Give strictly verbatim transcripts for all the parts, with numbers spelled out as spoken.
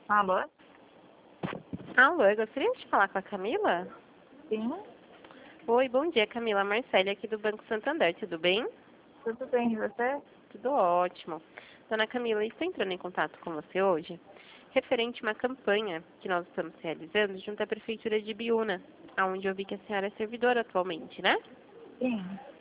Alô? Alô, eu gostaria de falar com a Camila? Sim, Oi, bom dia, Camila. Marcele aqui do Banco Santander, tudo bem? tudo bem, e você? Tudo ótimo. Dona Camila, estou entrando em contato com você hoje, referente a uma campanha que nós estamos realizando junto à Prefeitura de Biúna, onde eu vi que a senhora é servidora atualmente, né? Sim.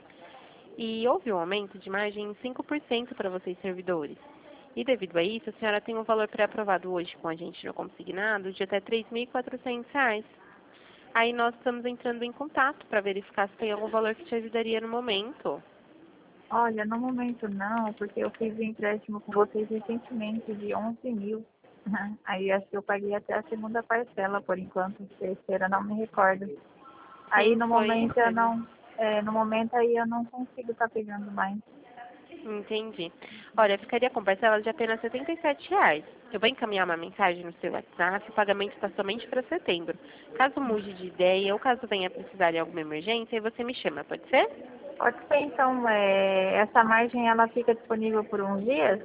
E houve um aumento de margem em cinco por cento para vocês servidores. E devido a isso, a senhora tem um valor pré-aprovado hoje com a gente no consignado de até três mil e quatrocentos reais. Aí nós estamos entrando em contato para verificar se tem algum valor que te ajudaria no momento. Olha, no momento não, porque eu fiz um empréstimo com vocês recentemente de onze mil. Aí acho que eu paguei até a segunda parcela por enquanto, terceira não me recordo. Aí Sim, no foi momento isso eu mesmo. não, é, no momento aí eu não consigo estar pegando mais. Entendi. Olha, ficaria com parcela de apenas setenta e sete reais. Eu vou encaminhar uma mensagem no seu WhatsApp, o pagamento está somente para setembro. Caso mude de ideia ou caso venha precisar de alguma emergência, aí você me chama, pode ser? Pode ser então, é, essa margem ela fica disponível por uns dias?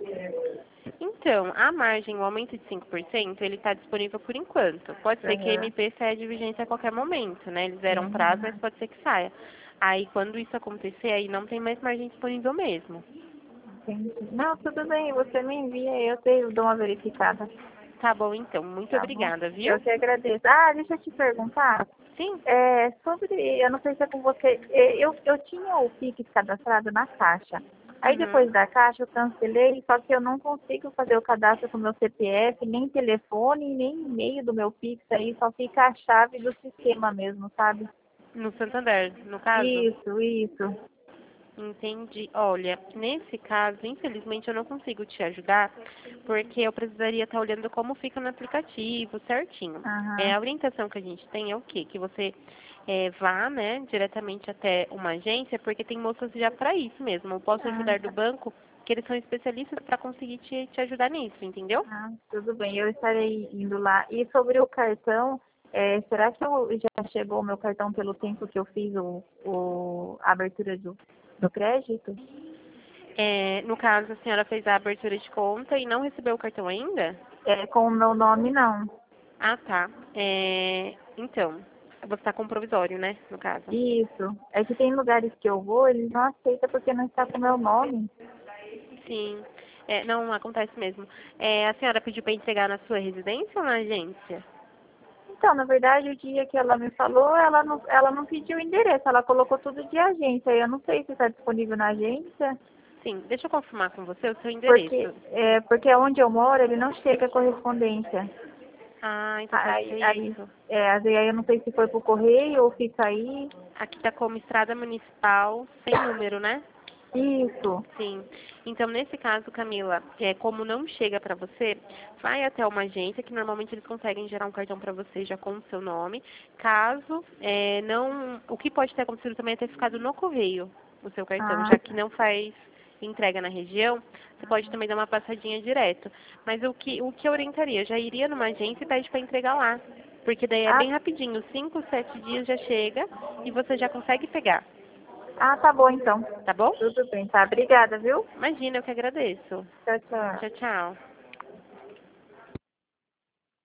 Então, a margem, o aumento de cinco por cento, ele está disponível por enquanto. Pode ser que a Aham. M P saia de vigência a qualquer momento, né? Eles deram um prazo, Sim, mas pode ser que saia. Aí, quando isso acontecer, aí não tem mais margem disponível mesmo. entendi. Não, tudo bem, você me envia e eu te dou uma verificada. Tá bom, então. Muito Tá bom? obrigada, viu? Eu que agradeço. Ah, deixa eu te perguntar. Sim. É, sobre, eu não sei se é com você, é, eu, eu tinha o Pix cadastrado na Caixa. Aí Uhum. depois da Caixa eu cancelei, só que eu não consigo fazer o cadastro com o meu C P F, nem telefone, nem e-mail do meu Pix aí, só fica a chave do sistema mesmo, sabe? No Santander, no caso? Isso, isso. Entendi. Olha, nesse caso, infelizmente eu não consigo te ajudar, porque eu precisaria estar olhando como fica no aplicativo certinho. É, Aham. a orientação que a gente tem é o quê? Que você é, vá, né, diretamente até uma agência, porque tem moças já para isso mesmo. Eu posso Ah, ajudar do tá. banco, que eles são especialistas para conseguir te, te ajudar nisso, entendeu? Ah, tudo bem, eu estarei indo lá. E sobre o cartão, é, será que eu, já chegou o meu cartão pelo tempo que eu fiz o, o, a abertura do, do crédito? É, no caso, a senhora fez a abertura de conta e não recebeu o cartão ainda? É, com o meu nome, não. Ah, tá. É, então, você está com provisório, né, no caso? Isso. É que tem lugares que eu vou, eles não aceitam porque não está com o meu nome. Sim. É, não, acontece mesmo. É, a senhora pediu para entregar na sua residência ou na agência? Então, na verdade, o dia que ela me falou, ela não, ela não pediu o endereço, ela colocou tudo de agência. Eu não sei se está disponível na agência, Sim, deixa eu confirmar com você o seu porque, endereço. é, porque onde eu moro, ele não chega a correspondência. Ah, então pode Aí, ser aí, isso. é, aí eu não sei se foi pro correio ou fica aí. Aqui tá como estrada municipal sem número, né? Isso. Sim. Então, nesse caso, Camila, é, como não chega para você, vai até uma agência que normalmente eles conseguem gerar um cartão para você já com o seu nome. Caso é, não, o que pode ter acontecido também é ter ficado no correio o seu cartão, Ah, já que não faz entrega na região, você pode também dar uma passadinha direto. Mas o que, o que eu orientaria? Já iria numa agência e pede para entregar lá. Porque daí é ah, bem rapidinho, cinco, sete dias já chega e você já consegue pegar, ah, tá bom então. tá bom? Tudo bem, tá? Obrigada, viu? Imagina, eu que agradeço. Tchau, tchau. Tchau, tchau.